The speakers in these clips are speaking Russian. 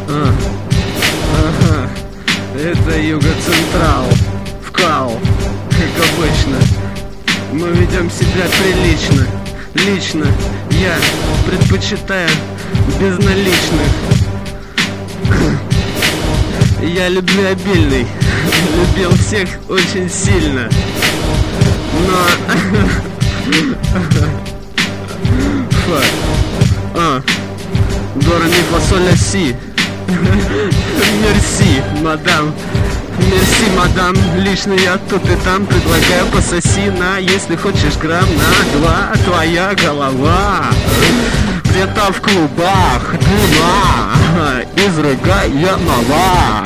Ага. Это Юго Централ. Вкал. Как обычно. Мы ведем себя прилично. Лично я предпочитаю безналичных. Я любвеобильный. Любил всех очень сильно. Но... До ре ми фа соль ля си. Мерси, мадам. Мерси, мадам. Лично я тут и там предлагаю пососи на, если хочешь, грамм на 2. Твоя голова где-то в клубах дыма, изрыгаемого,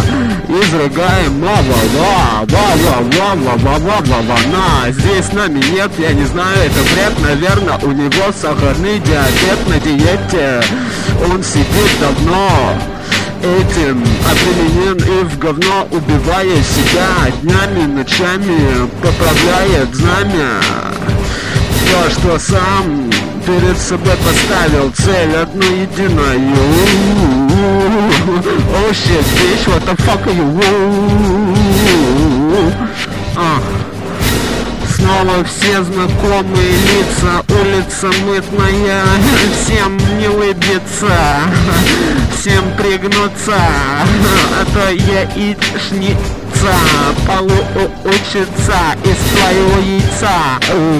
на. Здесь с нами нет, я не знаю, это бред, наверное, у него сахарный диабет на диете. Он сидит давно, этим обременен и в говно, убивая себя днями, ночами, поправляет знамя. То, что сам перед собой поставил цель одну единую. Oh shit, bitch, what the fuck are you? Снова все знакомые лица, улица мытная, всем не выбиться, всем пригнуться, а то яичница получится из твоего яйца.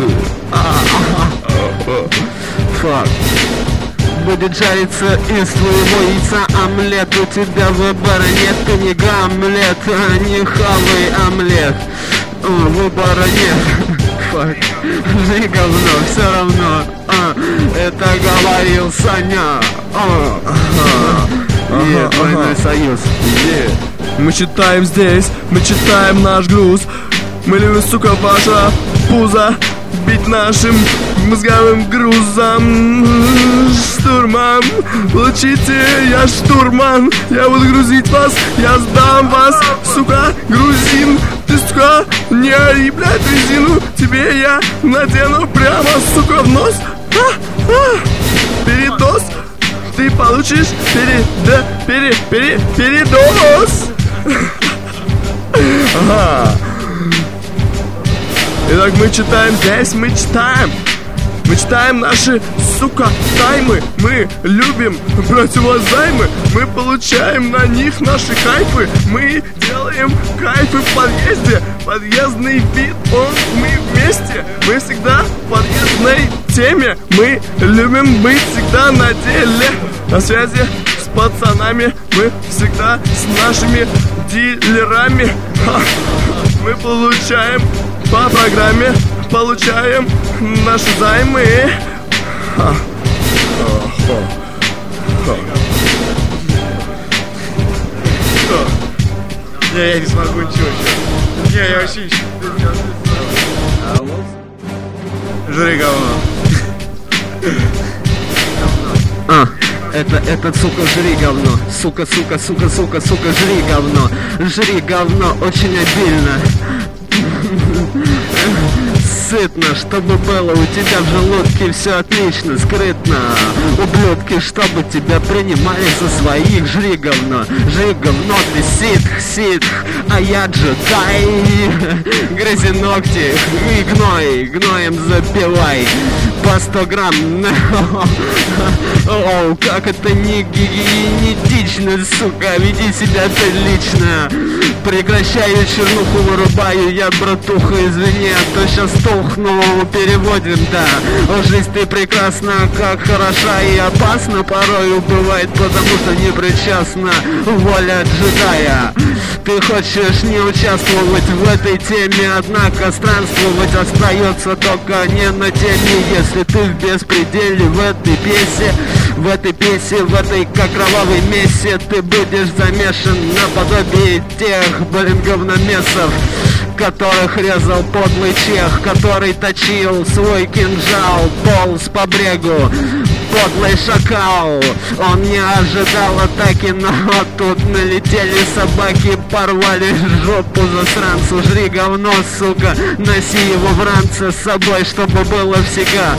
Фак. Будет жариться из твоего яйца омлет. У тебя выбора нет, ты не Гамлет, не хавай омлет. Выбора нет. Фак. Жри говно, все равно. Это говорил Саня. Двойной союз. Мы читаем здесь, мы читаем наш груз. Мы любим, сука, ваша пузо бить нашим мозговым грузом. Штурман, получите, я штурман. Я буду грузить вас, я сдам вас, сука, грузин. Ты, сука, не ори, блядь, резину. Тебе я надену прямо, сука, в нос. Передоз. Ты получишь передоз. Ага. Итак, мы читаем здесь, мы читаем наши, сука, таймы. Мы любим брать у вас займы. Мы получаем на них наши хайпы. Мы делаем кайфы в подъезде. Подъездный вид, мы вместе. Мы всегда в подъездной теме. Мы любим быть всегда на деле. На связи с пацанами. Мы всегда с нашими дилерами. Мы получаем по программе, получаем наши займы. Не, я не смогу ничего сейчас. Не, я вообще ничего. Жри говно. Этот, сука, жри говно. Сука, жри говно. Жри говно очень обильно. Сытно, чтобы было у тебя в желудке все отлично, скрытно. Ублюдки, чтобы тебя принимали за своих. Жри говно, ты ситх, а я джедай. Грызи ногти и гноем запивай. По 100 грамм. Оу, как это не гигиенетично, сука, веди себя прилично. Прекращаю чернуху, вырубаю я, братуха, извини, а то сейчас тухну. Переводим, да. О, жизнь ты прекрасна, как хороша и опасна порою бывает, потому что не причастна воля джедая. Ты хочешь не участвовать в этой теме, однако странствовать остается только не на теме. Если ты в беспределе в этой песне, в этой как кровавой мессе, ты будешь замешан наподобие тех, говномесов, которых резал подлый чех, который точил свой кинжал, полз по брегу подлый шакал. Он не ожидал атаки, но тут налетели собаки, порвали жопу засранцу. Жри говно, сука, носи его в ранце с собой, чтобы было всегда.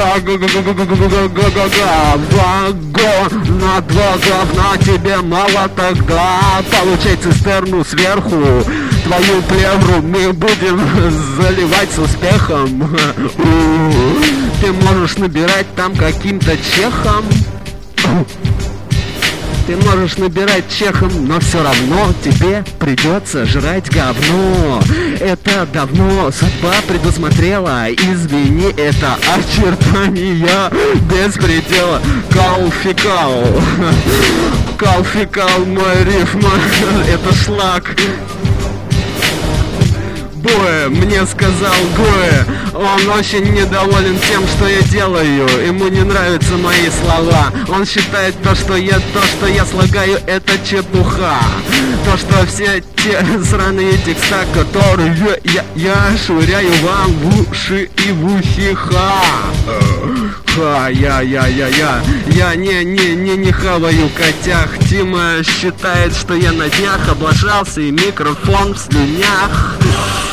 Го-го-го-го-го-го-го-го-го. На два говна тебе мало тогда. Получай цистерну сверху, твою плевру мы будем заливать с успехом. Ты можешь набирать там каким-то чехом. Ты можешь набирать чехом, но все равно тебе придется жрать говно. Это давно судьба предусмотрела. Извини, это очертания беспредела. Кал-фекал. Кал-фекал, мой рифма. Это шлак. Боя, мне сказал Гоя, он очень недоволен тем, что я делаю. Ему не нравятся мои слова. Он считает то, что я слагаю, это чепуха. То, что все те сраные текста, которые я швыряю вам в уши и в ухи. Я не хаваю котях. Тима считает, что я на днях облажался и микрофон в слюнях.